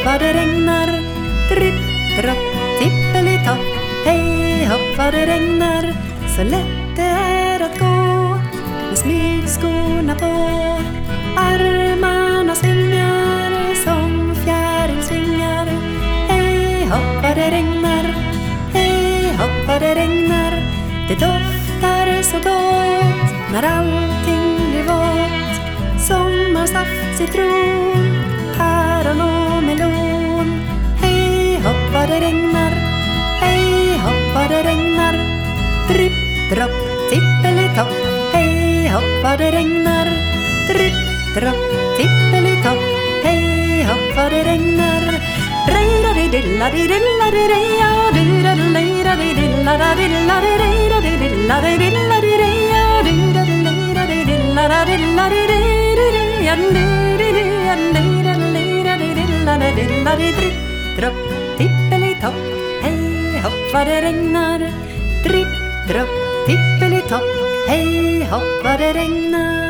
vad det regnar. Tripp, dropp, tippelitopp. Hej hopp vad det regnar. Så lätt det är att gå med smygskorna på. Armarna svingar som fjärilsvingar. Hej hopp vad det regnar. Hej hopp vad det regnar. Det doftar så gott när allting blir vått. Sommarsaft, citron, päron och melon. Hej hopp vad det regnar. Hej hopp vad det regnar. Dripp, dropp, tippelitopp. Hej hopp vad det regnar. Dripp, dropp, tippelitopp. Hej hopp vad det regnar. Rejra-di-dilla-di-dilla-di-reja. Du-da-di-lejra-di-dilla-di-dilla-di-reja. Du-da-di-lejra-di-dilla-di-reja. Dropp, tippelitopp. Hej hopp vad det regnar. Dripp, dropp, tippelitopp. Hej hopp vad det regnar.